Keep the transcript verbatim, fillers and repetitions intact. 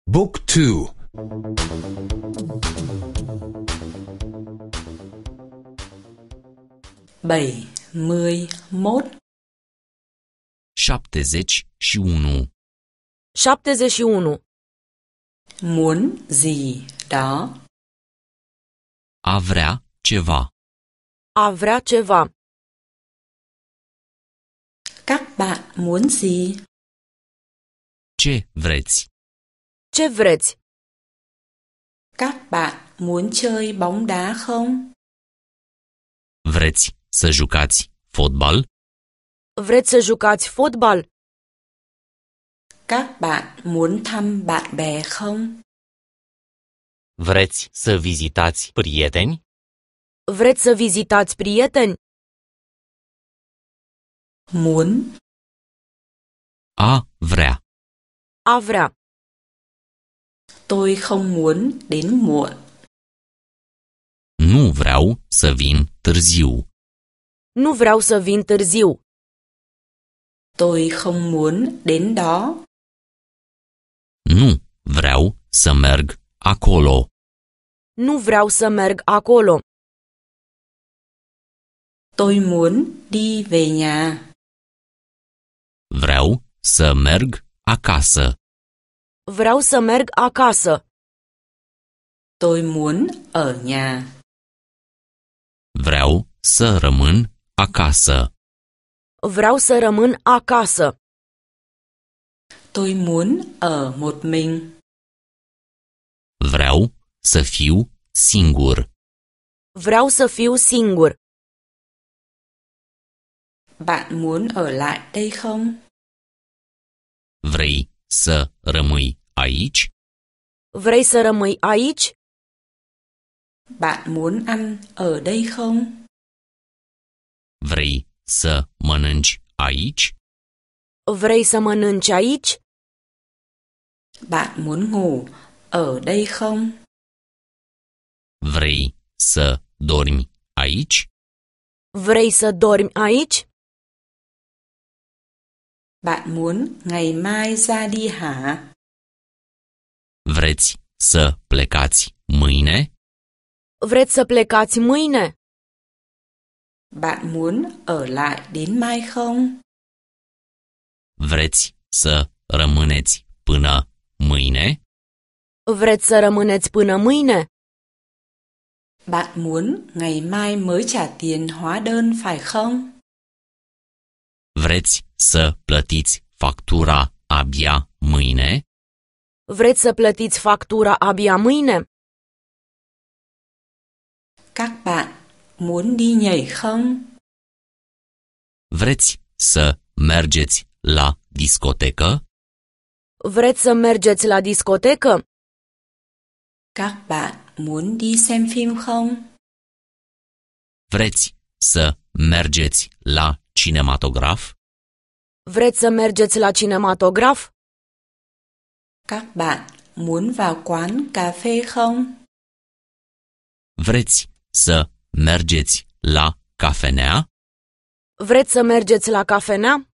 บุ๊กทู bảy mươi mốt șaptezeci și unu. șaptezeci și unu. muốn gì đó. A vrea ceva. A vrea ceva. Các bạn muốn gì? Ce vreți? Ce vreți? Các bạn muốn chơi bóng đá không? Vreți să jucați fotbal? Vreți să jucați fotbal? Các bạn muốn thăm bạn bè không? Vreți să vizitați prieteni? Vreți să vizitați prieteni? Muốn. A vrea. A vrea. Tôi không muốn đến muộn. Nu vreau să vin târziu. Nu vreau să vin târziu. Tôi không muốn đến đó. Nu vreau să merg acolo. Nu vreau să merg acolo. Tôi muốn đi về nhà. Vreau să merg acasă. Vreau să merg acasă. Tôi muốn ở nhà. Vreau să rămân acasă. Vreau să rămân acasă. Tôi muốn ở một mình. Vreau să fiu singur. Vreau să fiu singur. Bạn muốn ở lại đây không? Vrei să rămâi aici? Vrei să rămâi aici? Bạn muốn ăn ở đây không? Vrei să mănânci aici? Vrei să mănânci aici? Bạn muốn ngủ ở đây không? Vrei să dormi aici? Vrei să dormi aici? Bạn muốn ngày mai ra đi hả? Vreți să plecați mâine? Vreți să plecați mâine? Bạn muốn ở lại đến mai không? Vreți să rămâneți până mâine? Vreți să rămâneți până mâine? Bạn muốn ngày mai mới trả tiền hóa đơn phải không? Vreți să plătiți factura abia mâine? Vreți să plătiți factura abia mâine? Các bạn muốn đi nhảy không? Vreți să mergeți la discotecă? Vreți să mergeți la discotecă? Các bạn muốn đi xem phim không? Vreți să mergeți la cinematograf? Vreți să mergeți la cinematograf? Các bạn muốn vào quán cà phê không? Vreți să mergeți la cafenea? Vreți să mergeți la cafenea?